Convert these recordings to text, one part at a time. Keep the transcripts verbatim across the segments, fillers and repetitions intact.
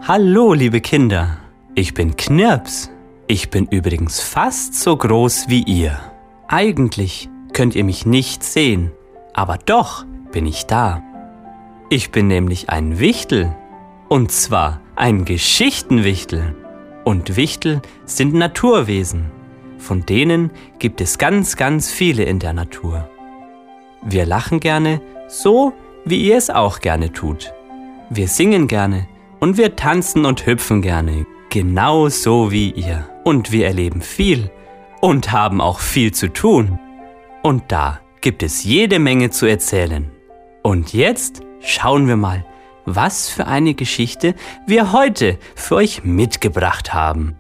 Hallo, liebe Kinder. Ich bin Knirps. Ich bin übrigens fast so groß wie ihr. Eigentlich könnt ihr mich nicht sehen, aber doch bin ich da. Ich bin nämlich ein Wichtel. Und zwar ein Geschichtenwichtel. Und Wichtel sind Naturwesen. Von denen gibt es ganz, ganz viele in der Natur. Wir lachen gerne, so wie ihr es auch gerne tut. Wir singen gerne und wir tanzen und hüpfen gerne, genau so wie ihr. Und wir erleben viel und haben auch viel zu tun. Und da gibt es jede Menge zu erzählen. Und jetzt schauen wir mal, was für eine Geschichte wir heute für euch mitgebracht haben.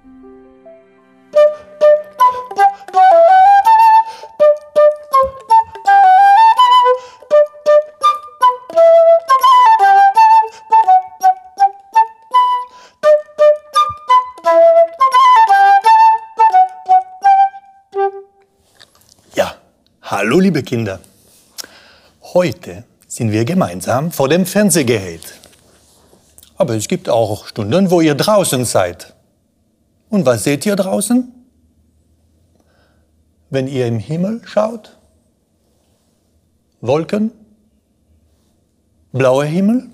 Hallo liebe Kinder, heute sind wir gemeinsam vor dem Fernsehgerät. Aber es gibt auch Stunden, wo ihr draußen seid. Und was seht ihr draußen? Wenn ihr im Himmel schaut? Wolken? Blauer Himmel?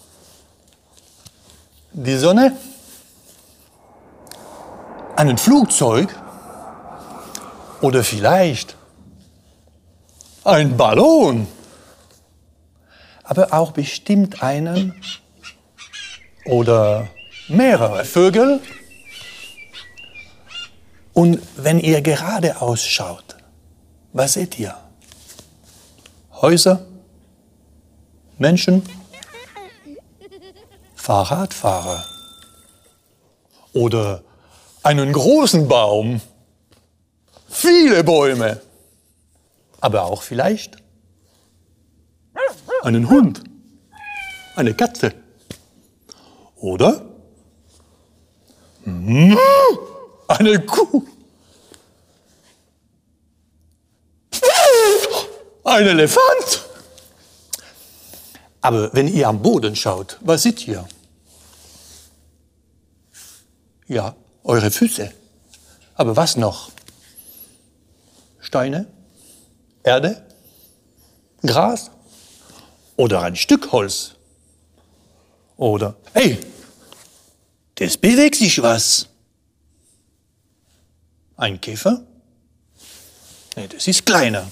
Die Sonne? Ein Flugzeug? Oder vielleicht ein Ballon, aber auch bestimmt einen oder mehrere Vögel. Und wenn ihr geradeaus schaut, was seht ihr? Häuser, Menschen, Fahrradfahrer oder einen großen Baum, viele Bäume. Aber auch vielleicht einen Hund, eine Katze oder eine Kuh, ein Elefant. Aber wenn ihr am Boden schaut, was seht ihr? Ja, eure Füße. Aber was noch? Steine? Erde, Gras oder ein Stück Holz. Oder, hey, das bewegt sich was. Ein Käfer? Nee, das ist kleiner.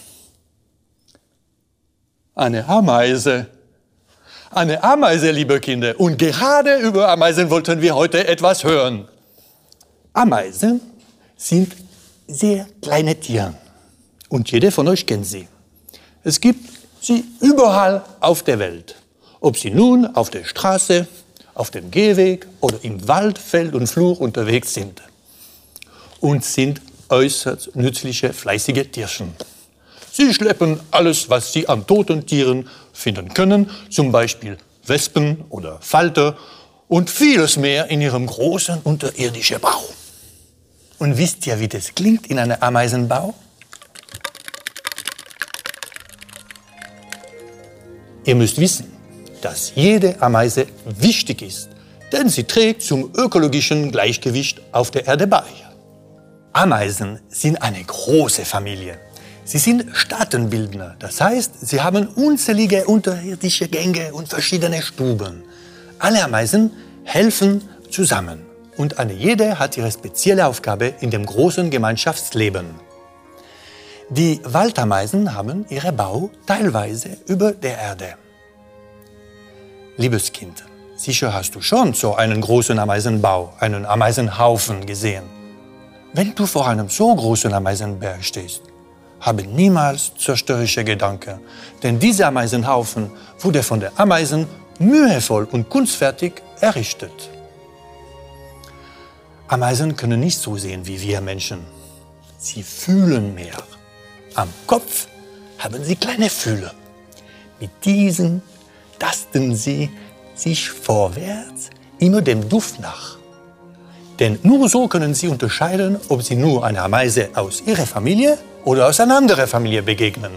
Eine Ameise. Eine Ameise, liebe Kinder. Und gerade über Ameisen wollten wir heute etwas hören. Ameisen sind sehr kleine Tiere. Und jeder von euch kennt sie. Es gibt sie überall auf der Welt. Ob sie nun auf der Straße, auf dem Gehweg oder im Wald, Feld und Flur unterwegs sind. Und sind äußerst nützliche, fleißige Tierchen. Sie schleppen alles, was sie an toten Tieren finden können, zum Beispiel Wespen oder Falter und vieles mehr in ihrem großen unterirdischen Bau. Und wisst ihr, wie das klingt in einem Ameisenbau? Ihr müsst wissen, dass jede Ameise wichtig ist, denn sie trägt zum ökologischen Gleichgewicht auf der Erde bei. Ameisen sind eine große Familie. Sie sind Staatenbildner, das heißt, sie haben unzählige unterirdische Gänge und verschiedene Stuben. Alle Ameisen helfen zusammen und eine jede hat ihre spezielle Aufgabe in dem großen Gemeinschaftsleben. Die Waldameisen haben ihren Bau teilweise über der Erde. Liebes Kind, sicher hast du schon so einen großen Ameisenbau, einen Ameisenhaufen gesehen. Wenn du vor einem so großen Ameisenberg stehst, habe niemals zerstörerische Gedanken, denn dieser Ameisenhaufen wurde von den Ameisen mühevoll und kunstfertig errichtet. Ameisen können nicht so sehen wie wir Menschen. Sie fühlen mehr. Am Kopf haben sie kleine Fühler. Mit diesen tasten sie sich vorwärts immer dem Duft nach. Denn nur so können sie unterscheiden, ob sie nur einer Ameise aus ihrer Familie oder aus einer anderen Familie begegnen.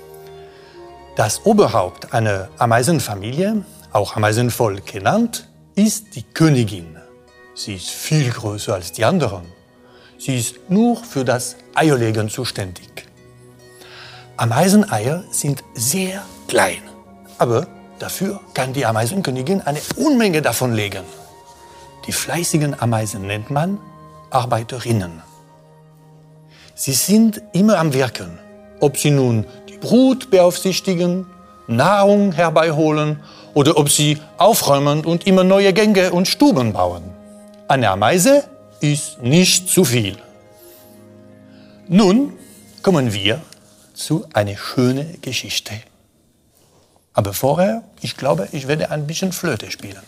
Das Oberhaupt einer Ameisenfamilie, auch Ameisenvolk genannt, ist die Königin. Sie ist viel größer als die anderen. Sie ist nur für das Eierlegen zuständig. Ameiseneier sind sehr klein, aber dafür kann die Ameisenkönigin eine Unmenge davon legen. Die fleißigen Ameisen nennt man Arbeiterinnen. Sie sind immer am Wirken, ob sie nun die Brut beaufsichtigen, Nahrung herbeiholen oder ob sie aufräumen und immer neue Gänge und Stuben bauen. Eine Ameise ist nicht zu viel. Nun kommen wir zu einer schönen Geschichte. Aber vorher, ich glaube, ich werde ein bisschen Flöte spielen.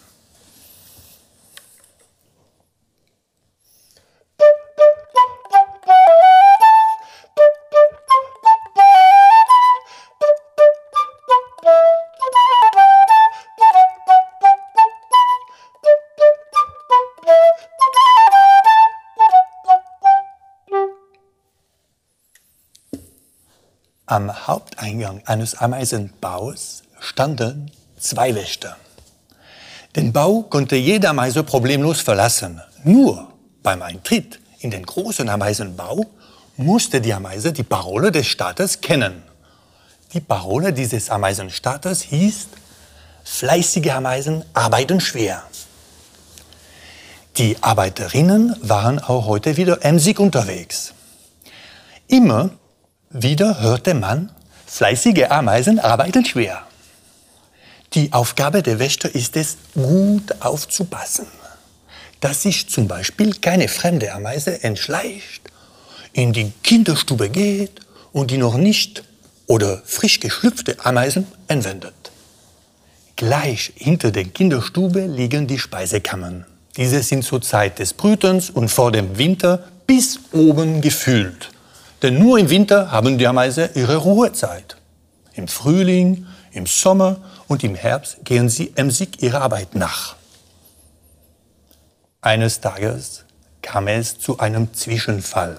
Am Haupteingang eines Ameisenbaus standen zwei Wächter. Den Bau konnte jede Ameise problemlos verlassen. Nur beim Eintritt in den großen Ameisenbau musste die Ameise die Parole des Staates kennen. Die Parole dieses Ameisenstaates hieß: Fleißige Ameisen arbeiten schwer. Die Arbeiterinnen waren auch heute wieder emsig unterwegs. Immer wieder hörte man, fleißige Ameisen arbeiten schwer. Die Aufgabe der Wächter ist es, gut aufzupassen, dass sich zum Beispiel keine fremde Ameise entschleicht, in die Kinderstube geht und die noch nicht oder frisch geschlüpfte Ameisen entwendet. Gleich hinter der Kinderstube liegen die Speisekammern. Diese sind zur Zeit des Brütens und vor dem Winter bis oben gefüllt. Denn nur im Winter haben die Ameisen ihre Ruhezeit. Im Frühling, im Sommer und im Herbst gehen sie emsig ihrer Arbeit nach. Eines Tages kam es zu einem Zwischenfall.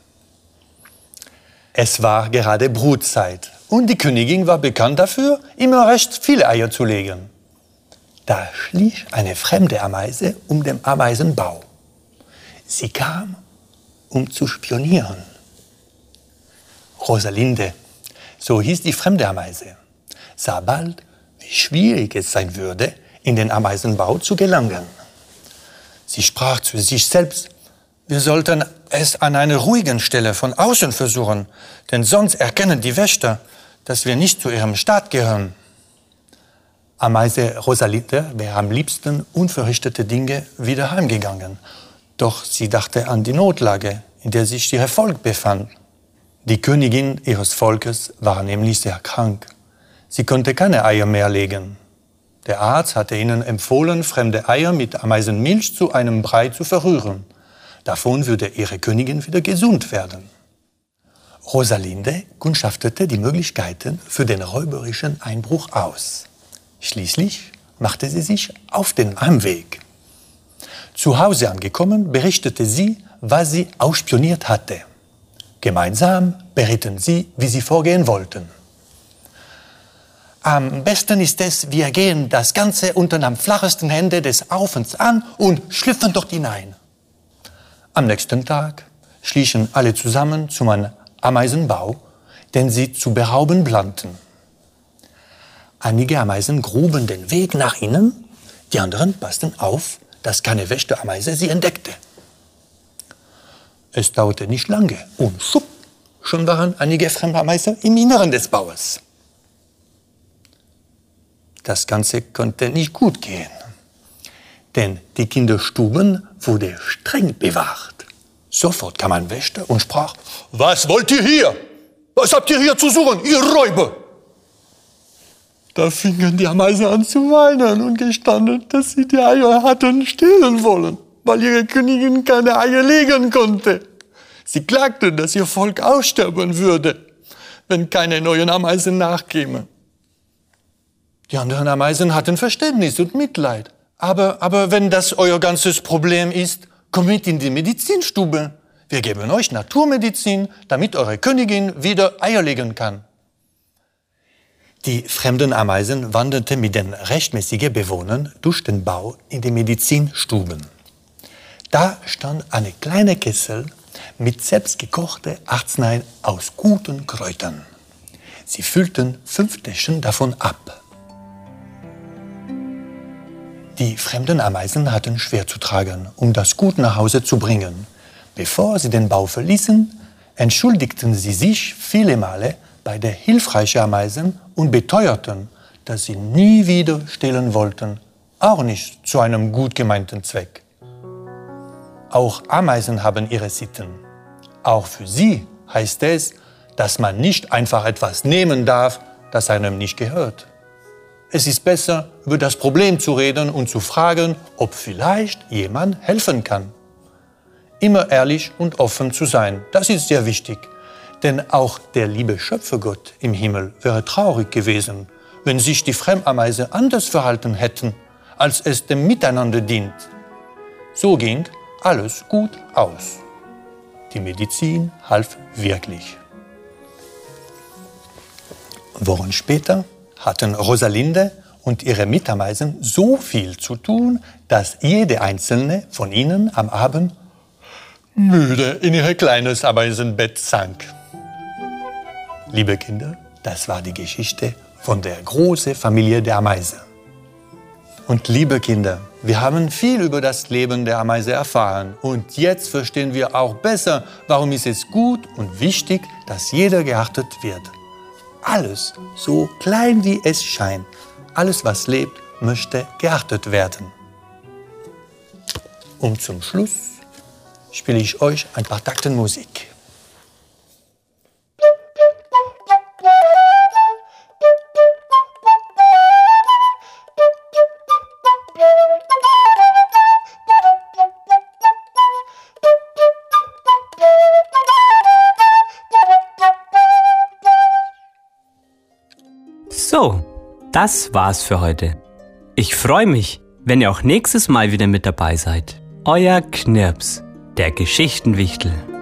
Es war gerade Brutzeit und die Königin war bekannt dafür, immer recht viele Eier zu legen. Da schlich eine fremde Ameise um den Ameisenbau. Sie kam, um zu spionieren. Rosalinde, so hieß die fremde Ameise, sah bald, wie schwierig es sein würde, in den Ameisenbau zu gelangen. Sie sprach zu sich selbst: Wir sollten es an einer ruhigen Stelle von außen versuchen, denn sonst erkennen die Wächter, dass wir nicht zu ihrem Staat gehören. Ameise Rosalinde wäre am liebsten unverrichtete Dinge wieder heimgegangen. Doch sie dachte an die Notlage, in der sich ihr Volk befand. Die Königin ihres Volkes war nämlich sehr krank. Sie konnte keine Eier mehr legen. Der Arzt hatte ihnen empfohlen, fremde Eier mit Ameisenmilch zu einem Brei zu verrühren. Davon würde ihre Königin wieder gesund werden. Rosalinde kundschaftete die Möglichkeiten für den räuberischen Einbruch aus. Schließlich machte sie sich auf den Heimweg. Zu Hause angekommen, berichtete sie, was sie ausspioniert hatte. Gemeinsam berieten sie, wie sie vorgehen wollten. Am besten ist es, wir gehen das Ganze unten am flachesten Ende des Ofens an und schlüpfen dort hinein. Am nächsten Tag schlichen alle zusammen zum Ameisenbau, den sie zu berauben planten. Einige Ameisen gruben den Weg nach innen, die anderen passten auf, dass keine Wächterameise sie entdeckte. Es dauerte nicht lange und schupp, schon waren einige fremde Ameisen im Inneren des Baues. Das Ganze konnte nicht gut gehen, denn die Kinderstuben wurde streng bewacht. Sofort kam ein Wächter und sprach: Was wollt ihr hier? Was habt ihr hier zu suchen, ihr Räuber? Da fingen die Ameisen an zu weinen und gestanden, dass sie die Eier hatten stehlen wollen, weil ihre Königin keine Eier legen konnte. Sie klagten, dass ihr Volk aussterben würde, wenn keine neuen Ameisen nachkämen. Die anderen Ameisen hatten Verständnis und Mitleid. Aber, aber wenn das euer ganzes Problem ist, kommt mit in die Medizinstube. Wir geben euch Naturmedizin, damit eure Königin wieder Eier legen kann. Die fremden Ameisen wanderten mit den rechtmäßigen Bewohnern durch den Bau in die Medizinstuben. Da stand eine kleine Kessel mit selbstgekochter Arznei aus guten Kräutern. Sie füllten fünf Täschchen davon ab. Die fremden Ameisen hatten schwer zu tragen, um das Gut nach Hause zu bringen. Bevor sie den Bau verließen, entschuldigten sie sich viele Male bei der hilfreichen Ameisen und beteuerten, dass sie nie wieder stehlen wollten, auch nicht zu einem gut gemeinten Zweck. Auch Ameisen haben ihre Sitten. Auch für sie heißt es, dass man nicht einfach etwas nehmen darf, das einem nicht gehört. Es ist besser, über das Problem zu reden und zu fragen, ob vielleicht jemand helfen kann. Immer ehrlich und offen zu sein, das ist sehr wichtig. Denn auch der liebe Schöpfergott im Himmel wäre traurig gewesen, wenn sich die Fremdameisen anders verhalten hätten, als es dem Miteinander dient. So ging alles gut aus. Die Medizin half wirklich. Wochen später hatten Rosalinde und ihre Mitameisen so viel zu tun, dass jede einzelne von ihnen am Abend müde in ihr kleines Ameisenbett sank. Liebe Kinder, das war die Geschichte von der großen Familie der Ameise. Und liebe Kinder, wir haben viel über das Leben der Ameise erfahren. Und jetzt verstehen wir auch besser, warum ist es gut und wichtig, dass jeder geachtet wird. Alles, so klein wie es scheint, alles, was lebt, möchte geachtet werden. Und zum Schluss spiele ich euch ein paar Takten Musik. So, das war's für heute. Ich freue mich, wenn ihr auch nächstes Mal wieder mit dabei seid. Euer Knirps, der Geschichtenwichtel.